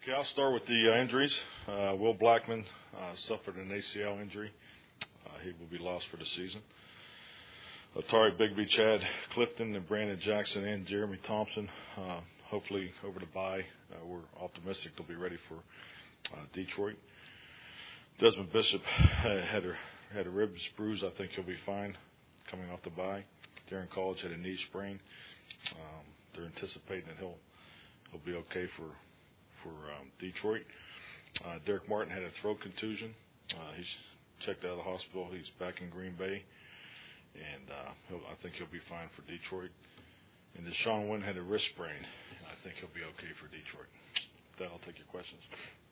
Okay, I'll start with the injuries. Will Blackman suffered an ACL injury. He will be lost for the season. Atari Bigby, Chad Clifton, and Brandon Jackson, and Jeremy Thompson. Hopefully over the bye, we're optimistic they'll be ready for Detroit. Desmond Bishop had a ribs bruise. I think he'll be fine coming off the bye. Darren College had a knee sprain. They're anticipating that he'll be okay for Detroit. Derek Martin had a throat contusion. He's checked out of the hospital. He's back in Green Bay, and I think he'll be fine for Detroit. And Deshaun Wynn had a wrist sprain. I think he'll be okay for Detroit. With that, I'll take your questions.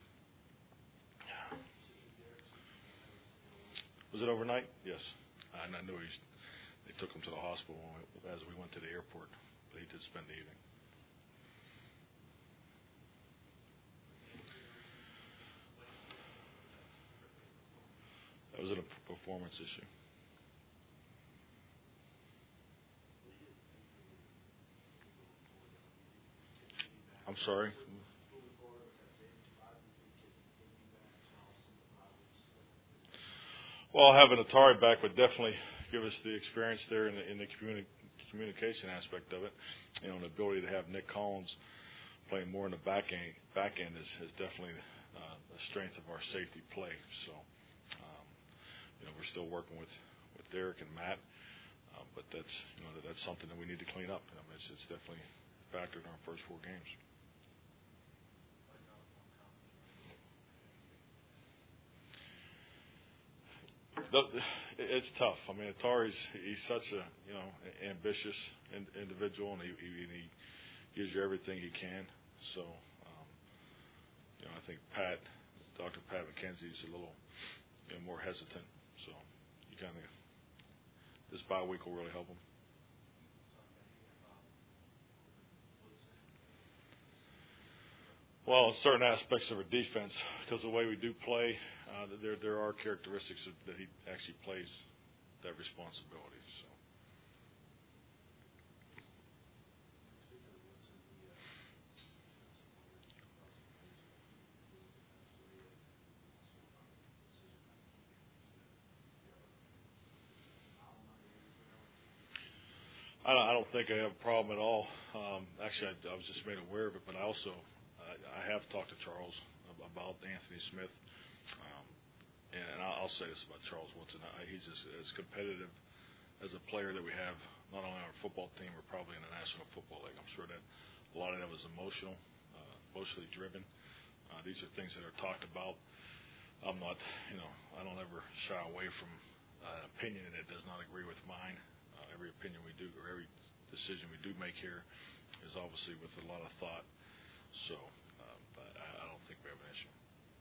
Was it overnight? Yes. I knew they took him to the hospital as we went to the airport, but he did spend the evening. That was a performance issue. I'm sorry. Well, having Atari back would definitely give us the experience there in the communication aspect of it. You know, the ability to have Nick Collins playing more in the back end is definitely a strength of our safety play. So, we're still working with Derek and Matt, but that's something that we need to clean up. I mean, it's definitely factored in our first 4 games. It's tough. I mean, he's such a ambitious individual, and he gives you everything he can. So, I think Dr. Pat McKenzie is a little more hesitant. So, this bye week will really help him. Well, certain aspects of our defense, because the way we do play, there are characteristics that he actually plays that responsibility. So. I don't think I have a problem at all. Actually, I was just made aware of it, but I have talked to Charles about Anthony Smith, and I'll say this about Charles Woodson. He's as competitive as a player that we have, not only on our football team, but probably in the National Football League. I'm sure that a lot of that was emotionally driven. These are things that are talked about. I'm not, I don't ever shy away from an opinion that does not agree with mine. Every opinion we do, or every decision we do make here, is obviously with a lot of thought. So I don't think we have an issue.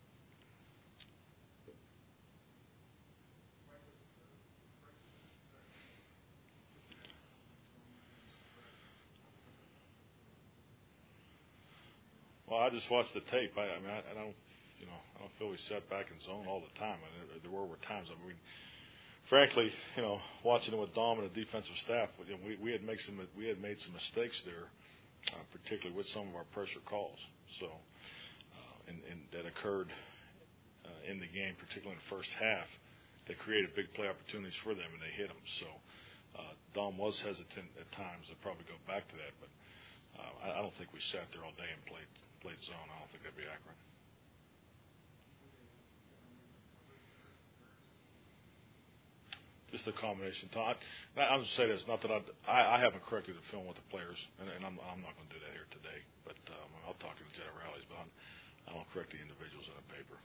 Well, I just watched the tape. I don't feel we sat back in zone all the time. There were times. Frankly, watching it with Dom and the defensive staff, we had made some mistakes there, particularly with some of our pressure calls. So, and that occurred in the game, particularly in the first half, that created big play opportunities for them, and they hit them. So, Dom was hesitant at times. I'll probably go back to that, but I don't think we sat there all day and played zone. I don't think that'd be accurate. Just a combination. I'll just say this: not that I haven't corrected the film with the players, and I'm not going to do that here today. But I'll talk in the generalities, but I don't correct the individuals in the paper.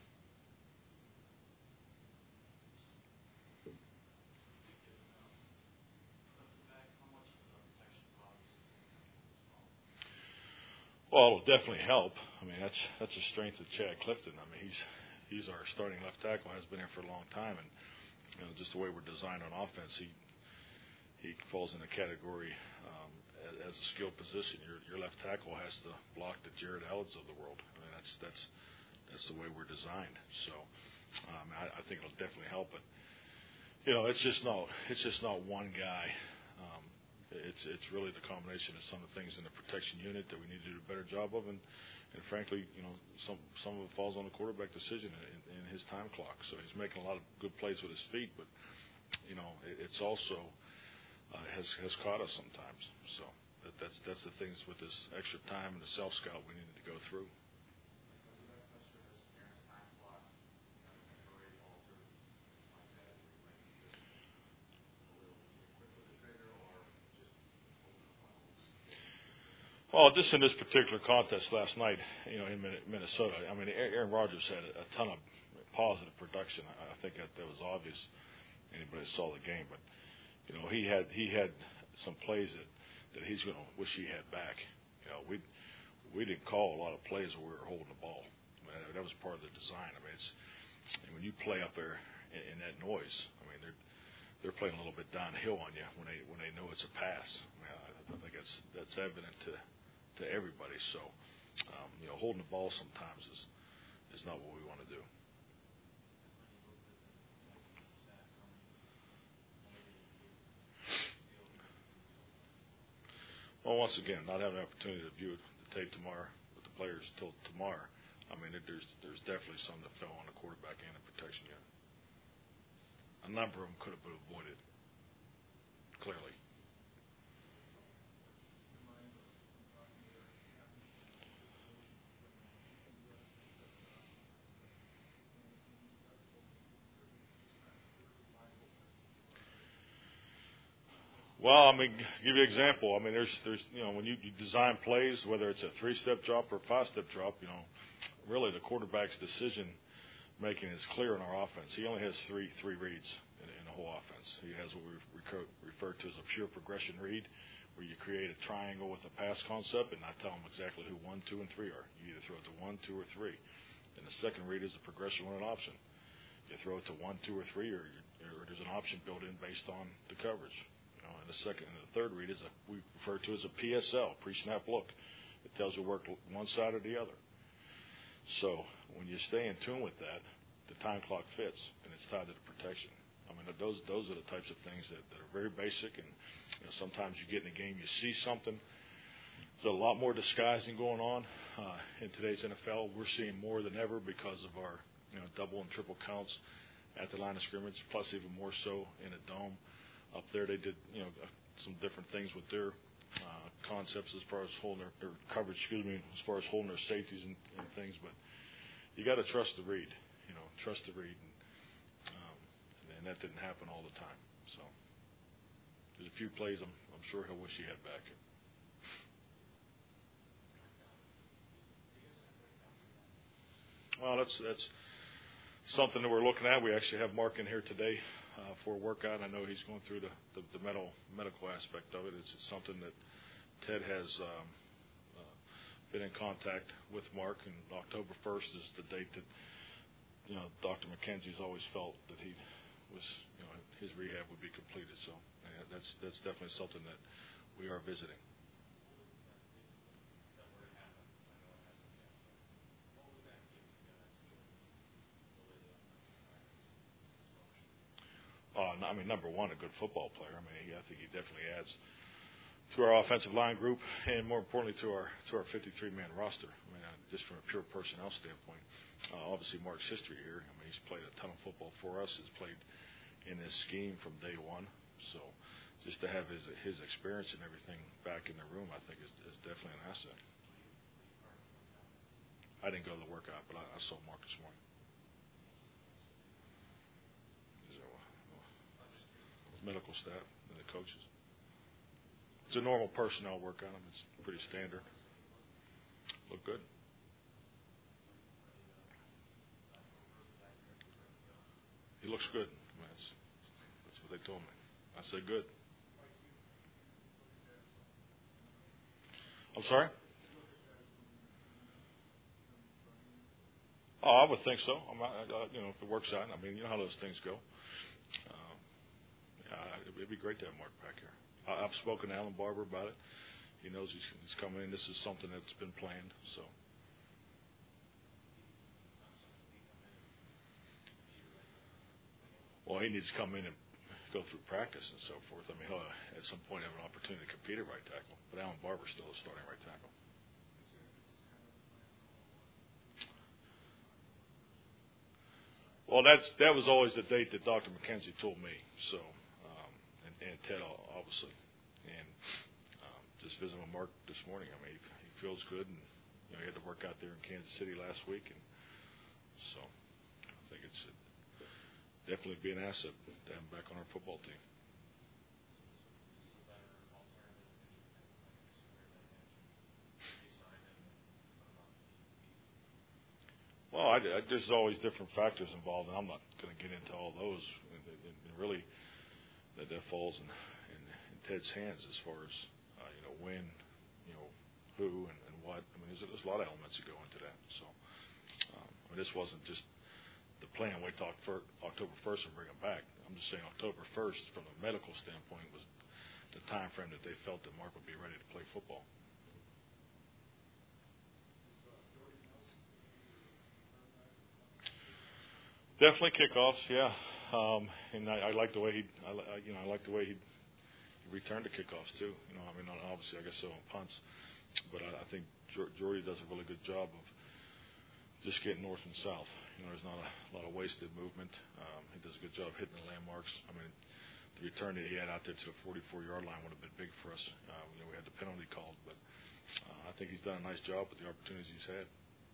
Well, it'll definitely help. I mean, that's a strength of Chad Clifton. I mean, he's our starting left tackle. Has been here for a long time, and just the way we're designed on offense, he falls in the category as a skilled position. Your left tackle has to block the Jared Allens of the world. I mean, that's the way we're designed. So I think it'll definitely help. But it's just not one guy it's really the combination of some of the things in the protection unit that we need to do a better job of, and frankly, some of it falls on the quarterback decision in his time clock. So he's making a lot of good plays with his feet, but it's also has caught us sometimes. So that's the things with this extra time and the self scout we needed to go through. Well, just in this particular contest last night, in Minnesota, I mean, Aaron Rodgers had a ton of positive production. I think that was obvious. Anybody that saw the game, but he had some plays that he's going to wish he had back. We didn't call a lot of plays where we were holding the ball. I mean, that was part of the design. I mean, when you play up there in that noise, I mean, they're playing a little bit downhill on you when they know it's a pass. I mean, I think that's evident to everybody. So, holding the ball sometimes is not what we want to do. Well, once again, not having an opportunity to view the tape tomorrow with the players till tomorrow, I mean, there's definitely some that fell on the quarterback and the protection unit. A number of them could have been avoided, clearly. Well, I mean, give you an example. I mean, there's when you design plays, whether it's a 3-step drop or a 5-step drop, really the quarterback's decision making is clear in our offense. He only has three reads in the whole offense. He has what we refer to as a pure progression read, where you create a triangle with a pass concept and not tell them exactly who 1, 2, and 3 are. You either throw it to 1, 2, or 3. And the second read is a progression with an option. You throw it to 1, 2, or 3, or there's an option built in based on the coverage. And the second and the third read is we refer to as a PSL, pre-snap look. It tells you work one side or the other. So when you stay in tune with that, the time clock fits, and it's tied to the protection. I mean, those are the types of things that are very basic, and sometimes you get in a game, you see something. There's a lot more disguising going on in today's NFL. We're seeing more than ever because of our double and triple counts at the line of scrimmage, plus even more so in a dome. Up there, they did some different things with their concepts as far as holding their coverage. As far as holding their safeties and things. But you got to trust the read. Trust the read, and that didn't happen all the time. So there's a few plays I'm sure he'll wish he had back. Well, that's something that we're looking at. We actually have Mark in here today for a workout. I know he's going through the medical aspect of it. It's something that Ted has been in contact with Mark, and October 1st is the date that Dr. McKenzie's always felt that he was his rehab would be completed. So that's definitely something that we are visiting. I mean, number one, a good football player. I mean, I think he definitely adds to our offensive line group, and more importantly, to our 53-man roster. I mean, just from a pure personnel standpoint. Obviously, Mark's history here. I mean, he's played a ton of football for us. He's played in this scheme from day one. So, just to have his experience and everything back in the room, I think is definitely an asset. I didn't go to the workout, but I saw Mark this morning. Medical staff and the coaches. It's a normal personnel workout. It's pretty standard. Look good. He looks good. I mean, that's what they told me. I said good. I'm sorry? Oh, I would think so. If it works out. I mean, you know how those things go. It'd be great to have Mark back here. I've spoken to Alan Barber about it. He knows he's coming in. This is something that's been planned. So. Well, he needs to come in and go through practice and so forth. I mean, he'll at some point have an opportunity to compete at right tackle. But Alan Barber still is starting right tackle. Well, that was always the date that Dr. McKenzie told me. So, and Ted obviously, and just visiting with Mark this morning. I mean, he feels good, and he had to work out there in Kansas City last week, and so I think it's definitely be an asset to have him back on our football team. Well, there's always different factors involved, and I'm not going to get into all those. And really, that falls in Ted's hands as far as when, who, and what. I mean, there's a lot of elements that go into that. So, this wasn't just the plan. We talked for October 1st and bring him back. I'm just saying October 1st, from a medical standpoint, was the time frame that they felt that Mark would be ready to play football. Definitely kickoffs, yeah. And I like the way I like the way he returned to kickoffs too. I mean, obviously, I guess so on punts, but I think Jordy does a really good job of just getting north and south. There's not a lot of wasted movement. He does a good job hitting the landmarks. I mean, the return that he had out there to a 44-yard line would have been big for us. We had the penalty called, but I think he's done a nice job with the opportunities he's had.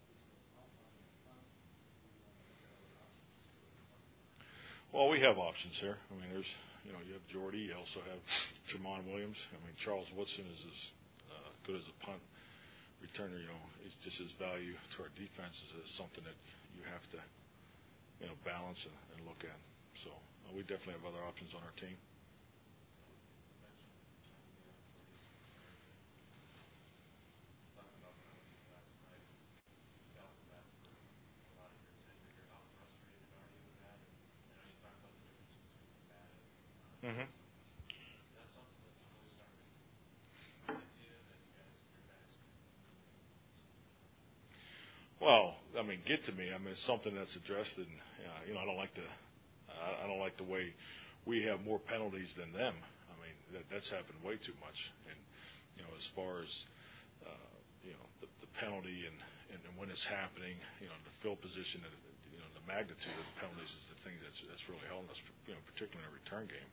Well, we have options here. I mean, there's, you have Jordy. You also have Tramon Williams. I mean, Charles Woodson is as good as a punt returner. It's just his value to our defense is something that you have to, balance and look at. So we definitely have other options on our team. Mm-hmm. Well, I mean, get to me. I mean, it's something that's addressed, and I don't like the way we have more penalties than them. I mean, that's happened way too much. And as far as the penalty and when it's happening, the field position, and the magnitude of the penalties is the thing that's really helping us, particularly in a return game.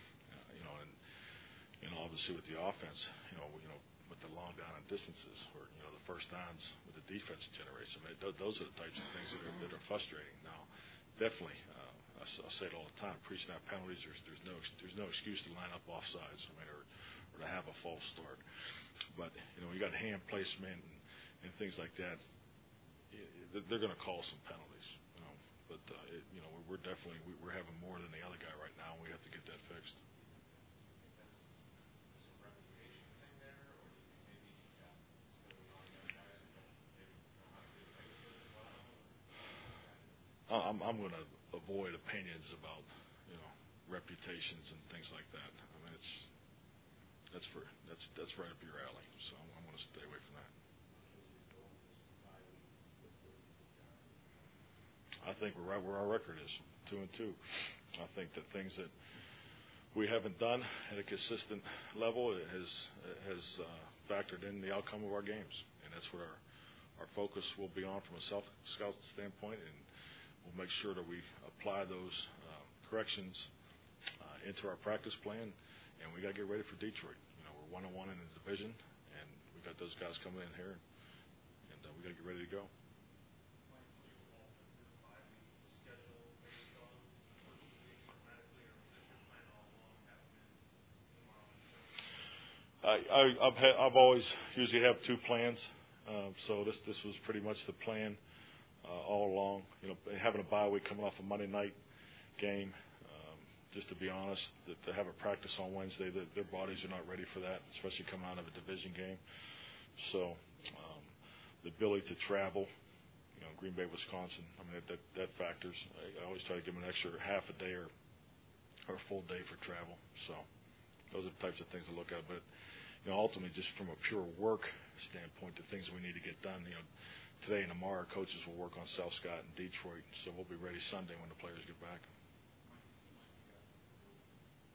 And obviously with the offense, with the long down and distances, or the first downs with the defense generates. I mean, those are the types of things that are frustrating. Now, definitely, I say it all the time. Pre-snap penalties. There's no excuse to line up offsides. I mean, or to have a false start. But you got hand placement and things like that. They're going to call some penalties. But we're definitely we're having more than the other guy right now. And we have to get that fixed. I'm going to avoid opinions about reputations and things like that. I mean, that's right up your alley. So I'm going to stay away from that. I think we're right where our record is, 2-2. I think the things that we haven't done at a consistent level has factored in the outcome of our games, and that's what our focus will be on from a self-scout standpoint, and we'll make sure that we apply those corrections into our practice plan, and we got to get ready for Detroit. We're 1-1 in the division, and we got those guys coming in here, and we got to get ready to go. I've always usually have two plans, so this was pretty much the plan all along. Having a bye week coming off a Monday night game, just to be honest, to have a practice on Wednesday, their bodies are not ready for that, especially coming out of a division game. So the ability to travel, Green Bay, Wisconsin, I mean that factors. I always try to give them an extra half a day or a full day for travel. So those are the types of things to look at. But ultimately, just from a pure work standpoint, the things we need to get done, today and tomorrow, our coaches will work on South Scott and Detroit, so we'll be ready Sunday when the players get back.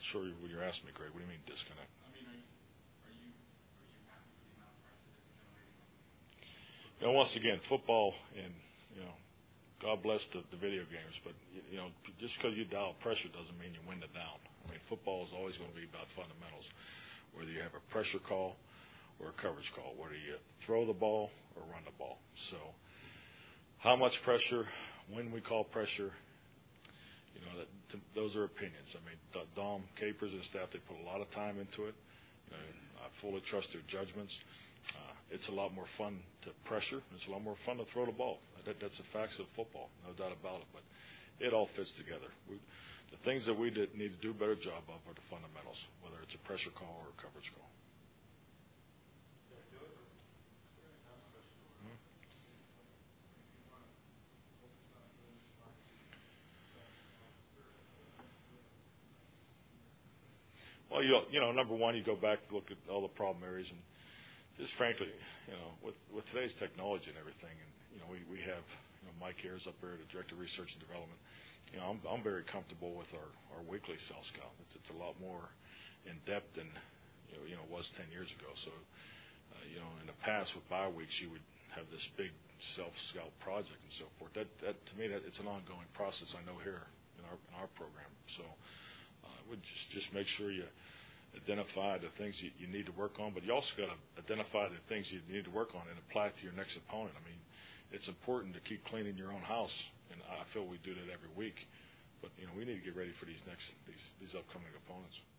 sure what you're asking me, Greg. What do you mean disconnect? I mean, are you happy with the amount of pressure that you're generating? You know, once again, football and, you know, God bless the video games, but, you know, just because you dial pressure doesn't mean you win the down. I mean, football is always going to be about fundamentals, whether you have a pressure call or a coverage call, whether you throw the ball or run the ball. So how much pressure, when we call pressure, you know, those are opinions. I mean, Dom Capers and staff, they put a lot of time into it. You know, I fully trust their judgments. It's a lot more fun to pressure. It's a lot more fun to throw the ball. That's the facts of football, no doubt about it. But it all fits together. The things that we need to do a better job of are the fundamentals, whether it's a pressure call or a coverage call. Well, you know, number one, you go back to look at all the problem areas, and just frankly, you know, with today's technology and everything, and you know, we have, you know, Mike Ayers up there, the Director of Research and Development. You know, I'm very comfortable with our weekly Self Scout. It's a lot more in depth than you know it was 10 years ago. So, you know, in the past with bye weeks, you would have this big Self Scout project and so forth. That to me, it's an ongoing process. I know here in our program. So, I would just make sure you identify the things you need to work on, but you also got to identify the things you need to work on and apply it to your next opponent. I mean, it's important to keep cleaning your own house, and I feel we do that every week. But you know, we need to get ready for these upcoming opponents.